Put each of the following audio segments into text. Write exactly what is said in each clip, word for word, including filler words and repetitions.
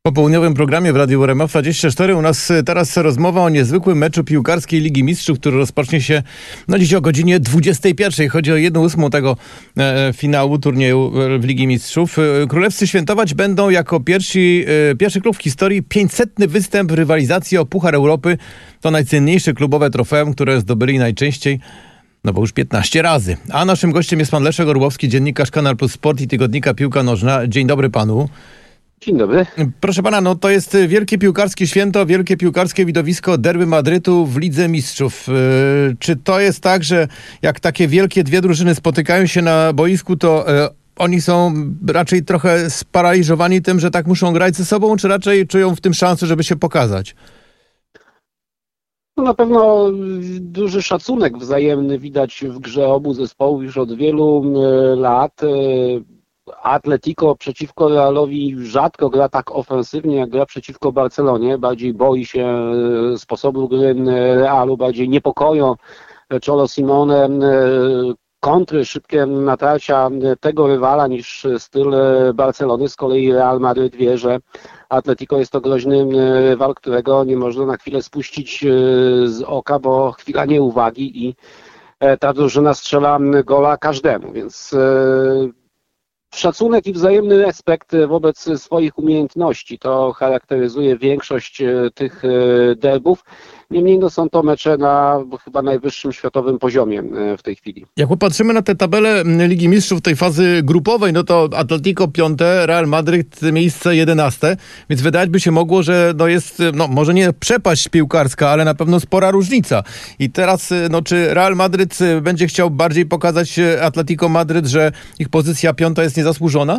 Po południowym programie w Radiu R M F dwadzieścia cztery u nas teraz rozmowa o niezwykłym meczu piłkarskiej Ligi Mistrzów, który rozpocznie się no dziś o godzinie dwudziestej pierwszej. Chodzi o jedną ósmą tego e, finału turnieju w Ligi Mistrzów. Królewscy świętować będą jako pierwsi, e, pierwszy klub w historii pięćsetny występ w rywalizacji o Puchar Europy. To najcenniejsze klubowe trofeum, które zdobyli najczęściej, no bo już piętnaście razy. A naszym gościem jest pan Leszek Orłowski, dziennikarz Kanal Plus Sport i tygodnika Piłka Nożna. Dzień dobry panu. Dzień dobry. Proszę pana, no to jest wielkie piłkarskie święto, wielkie piłkarskie widowisko derby Madrytu w Lidze Mistrzów. Yy, czy to jest tak, że jak takie wielkie dwie drużyny spotykają się na boisku, to yy, oni są raczej trochę sparaliżowani tym, że tak muszą grać ze sobą, czy raczej czują w tym szansę, żeby się pokazać? No na pewno duży szacunek wzajemny widać w grze obu zespołów już od wielu yy, lat. Yy. Atletico przeciwko Realowi rzadko gra tak ofensywnie, jak gra przeciwko Barcelonie. Bardziej boi się sposobu gry Realu, bardziej niepokoją Cholo Simeone kontry, szybkie natarcia tego rywala niż styl Barcelony. Z kolei Real Madryt wie, że Atletico jest to groźny rywal, którego nie można na chwilę spuścić z oka, bo chwila nieuwagi i ta drużyna strzela gola każdemu, więc szacunek i wzajemny respekt wobec swoich umiejętności to charakteryzuje większość tych derbów. Niemniej no, są to mecze na chyba najwyższym światowym poziomie w tej chwili. Jak popatrzymy na tę tabelę Ligi Mistrzów tej fazy grupowej, no to Atletico piąte, Real Madryt miejsce jedenaste, więc wydawać by się mogło, że no jest, no może nie przepaść piłkarska, ale na pewno spora różnica. I teraz, no czy Real Madryt będzie chciał bardziej pokazać Atletico Madryt, że ich pozycja piąta jest niezasłużona?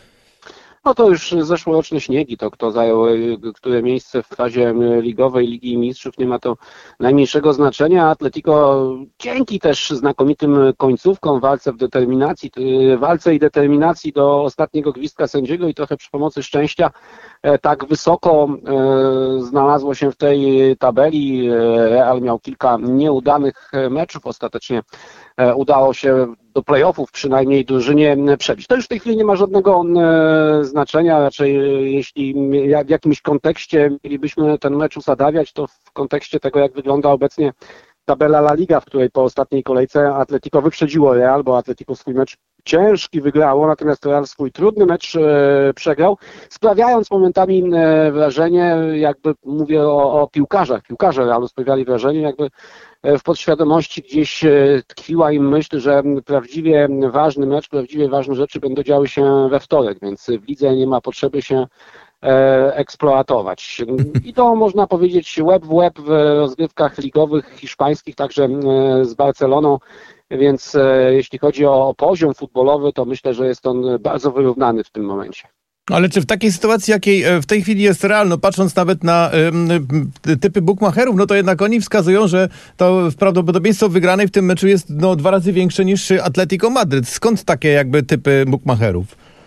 No to już zeszłoroczne śniegi, to kto zajął które miejsce w fazie ligowej Ligi Mistrzów, nie ma to najmniejszego znaczenia. Atletico dzięki też znakomitym końcówkom, walce w determinacji, walce i determinacji do ostatniego gwizdka sędziego i trochę przy pomocy szczęścia tak wysoko znalazło się w tej tabeli. Real miał kilka nieudanych meczów, ostatecznie udało się do play-offów przynajmniej drużynie przebić. To już w tej chwili nie ma żadnego znaczenia, raczej jeśli w jakimś kontekście mielibyśmy ten mecz usadawiać, to w kontekście tego, jak wygląda obecnie tabela La Liga, w której po ostatniej kolejce Atletico wyprzedziło Real, bo Atletico swój mecz ciężki wygrało, natomiast Real swój trudny mecz e, przegrał, sprawiając momentami e, wrażenie, jakby mówię o, o piłkarzach, piłkarze Realu sprawiali wrażenie, jakby e, w podświadomości gdzieś e, tkwiła im myśl, że prawdziwie ważny mecz, prawdziwie ważne rzeczy będą działy się we wtorek, więc w lidze nie ma potrzeby się e, eksploatować. I to można powiedzieć łeb w łeb w rozgrywkach ligowych hiszpańskich, także e, z Barceloną. Więc e, jeśli chodzi o poziom futbolowy, to myślę, że jest on bardzo wyrównany w tym momencie. Ale czy w takiej sytuacji, jakiej w tej chwili jest Real, no patrząc nawet na y, typy bukmacherów, no to jednak oni wskazują, że to prawdopodobieństwo wygranej w tym meczu jest no, dwa razy większe niż Atletico Madryt. Skąd takie jakby typy bukmacherów?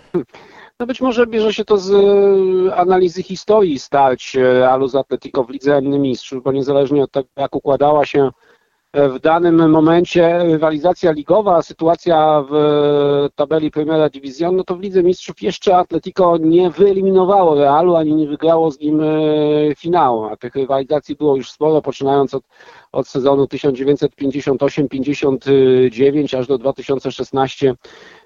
No być może bierze się to z analizy historii starć Realu z Atletico w Lidze Mistrzów, bo niezależnie od tego, jak układała się w danym momencie rywalizacja ligowa, sytuacja w tabeli Primera División, no to w Lidze Mistrzów jeszcze Atletico nie wyeliminowało Realu, ani nie wygrało z nim finału, a tych rywalizacji było już sporo, poczynając od, od sezonu tysiąc dziewięćset pięćdziesiąt osiem pięćdziesiąt dziewięć aż do dwa tysiące szesnaście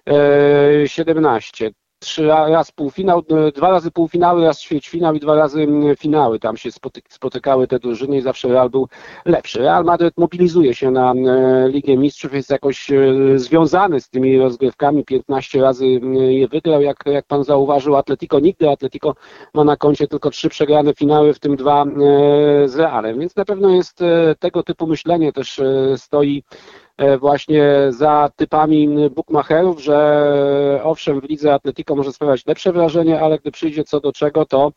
siedemnaście. Trzy raz półfinał, dwa razy półfinały, raz ćwierćfinał i dwa razy finały. Tam się spotykały te drużyny i zawsze Real był lepszy. Real Madryt mobilizuje się na Ligę Mistrzów, jest jakoś związany z tymi rozgrywkami. piętnaście razy je wygrał, jak, jak pan zauważył. Atletico nigdy. Atletico ma na koncie tylko trzy przegrane finały, w tym dwa z Realem. Więc na pewno jest tego typu myślenie też stoi właśnie za typami bukmacherów, że owszem, w lidze Atletico może sprawiać lepsze wrażenie, ale gdy przyjdzie co do czego, to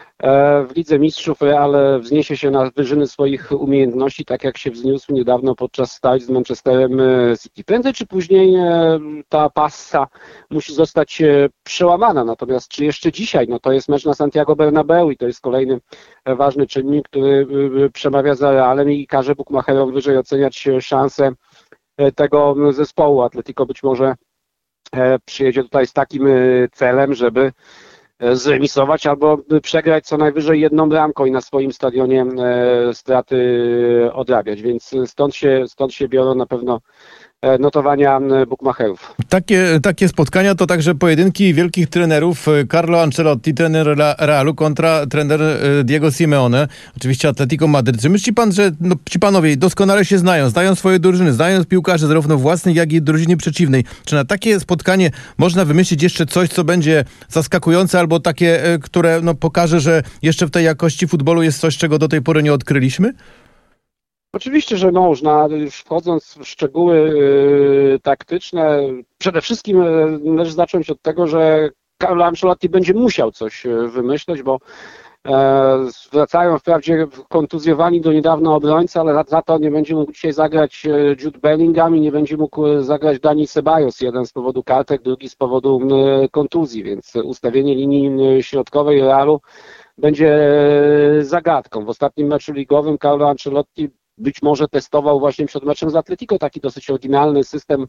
w Lidze Mistrzów Real wzniesie się na wyżyny swoich umiejętności, tak jak się wzniósł niedawno podczas starć z Manchesterem City. Prędzej czy później ta passa musi zostać przełamana, natomiast czy jeszcze dzisiaj, no to jest mecz na Santiago Bernabeu i to jest kolejny ważny czynnik, który przemawia za Realem i każe bukmacherom wyżej oceniać szanse tego zespołu. Atletico być może przyjedzie tutaj z takim celem, żeby zremisować albo przegrać co najwyżej jedną bramką i na swoim stadionie straty odrabiać, więc stąd się, stąd się biorą na pewno notowania bukmacherów. Takie, takie spotkania to także pojedynki wielkich trenerów. Carlo Ancelotti, trener Realu, kontra trener Diego Simeone, oczywiście Atletico Madryt. Czy myśli pan, że no, ci panowie doskonale się znają, znają swoje drużyny, znają piłkarzy zarówno własnych, jak i drużyny przeciwnej. Czy na takie spotkanie można wymyślić jeszcze coś, co będzie zaskakujące albo takie, które no, pokaże, że jeszcze w tej jakości futbolu jest coś, czego do tej pory nie odkryliśmy? Oczywiście, że można. Już wchodząc w szczegóły yy, taktyczne, przede wszystkim yy, należy zacząć od tego, że Carlo Ancelotti będzie musiał coś yy, wymyśleć, bo yy, wracają wprawdzie kontuzjowani do niedawna obrońcy, ale za, za to nie będzie mógł dzisiaj zagrać yy, Jude Bellingham i nie będzie mógł yy, zagrać Dani Ceballos, jeden z powodu kartek, drugi z powodu yy, kontuzji, więc ustawienie linii yy, środkowej Realu będzie yy, zagadką. W ostatnim meczu ligowym Carlo Ancelotti być może testował właśnie przed meczem z Atletico taki dosyć oryginalny system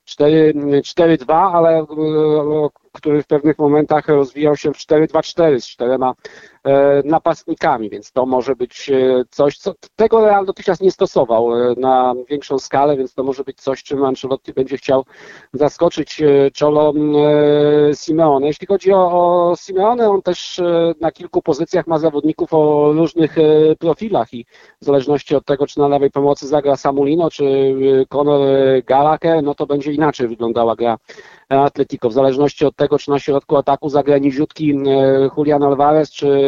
cztery dwa, ale który w pewnych momentach rozwijał się w cztery dwa cztery z czterema napastnikami, więc to może być coś, co tego Real dotychczas nie stosował na większą skalę, więc to może być coś, czym Ancelotti będzie chciał zaskoczyć Cholo Simeone. Jeśli chodzi o, o Simeone, on też na kilku pozycjach ma zawodników o różnych profilach i w zależności od tego, czy na lewej pomocy zagra Samulino, czy Conor Gallagher, no to będzie inaczej wyglądała gra Atletico. W zależności od tego, czy na środku ataku zagra niziutki Julian Alvarez, czy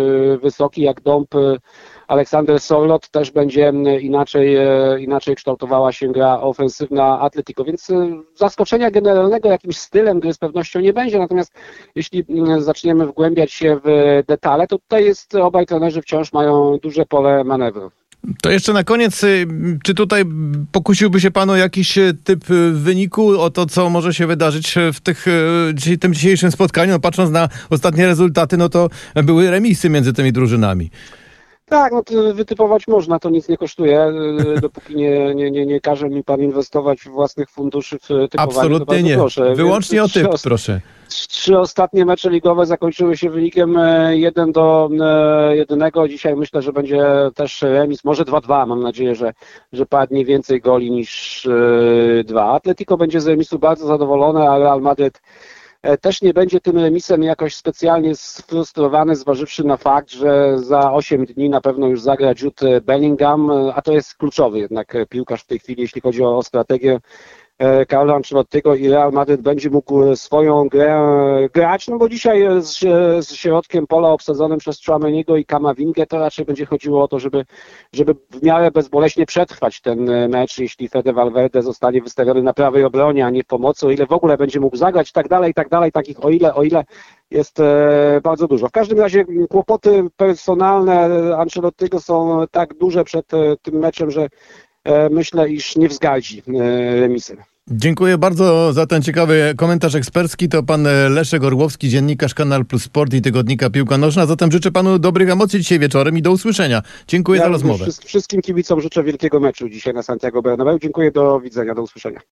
wysoki jak dąb Aleksander Sorloth, też będzie inaczej, inaczej kształtowała się gra ofensywna Atletico. Więc zaskoczenia generalnego jakimś stylem gry z pewnością nie będzie. Natomiast jeśli zaczniemy wgłębiać się w detale, to tutaj jest, obaj trenerzy wciąż mają duże pole manewru. To jeszcze na koniec, czy tutaj pokusiłby się pan o jakiś typ wyniku, o to, co może się wydarzyć w tych, tym dzisiejszym spotkaniu? No, patrząc na ostatnie rezultaty, no to były remisy między tymi drużynami. Tak, no to wytypować można, to nic nie kosztuje, dopóki nie, nie, nie, nie każe mi pan inwestować w własnych funduszy w typowanie. Absolutnie nie, proszę. Wyłącznie Więc o typ, trzy, proszę. Trzy ostatnie mecze ligowe zakończyły się wynikiem jeden do jednego. Dzisiaj myślę, że będzie też remis, może dwa dwa. Mam nadzieję, że, że padnie więcej goli niż dwa. Atletico będzie z remisu bardzo zadowolone, a Real Madryt też nie będzie tym remisem jakoś specjalnie sfrustrowany, zważywszy na fakt, że za osiem dni na pewno już zagra Jude Bellingham, a to jest kluczowy jednak piłkarz w tej chwili, jeśli chodzi o strategię Carlo Ancelottiego i Real Madryt będzie mógł swoją grę grać, no bo dzisiaj z, z środkiem pola obsadzonym przez Tchouaméniego i Kamavingę to raczej będzie chodziło o to, żeby, żeby w miarę bezboleśnie przetrwać ten mecz, jeśli Fede Valverde zostanie wystawiony na prawej obronie, a nie w pomocy, o ile w ogóle będzie mógł zagrać i tak dalej, i tak dalej, takich o ile, o ile jest e, bardzo dużo. W każdym razie kłopoty personalne Ancelottiego są tak duże przed e, tym meczem, że myślę, iż nie wzgardzi remisem. Dziękuję bardzo za ten ciekawy komentarz ekspercki. To pan Leszek Orłowski, dziennikarz Kanal Plus Sport i tygodnika Piłka Nożna. Zatem życzę panu dobrych emocji dzisiaj wieczorem i do usłyszenia. Dziękuję ja za rozmowę. Wszystkim kibicom życzę wielkiego meczu dzisiaj na Santiago Bernabéu. Dziękuję, do widzenia, do usłyszenia.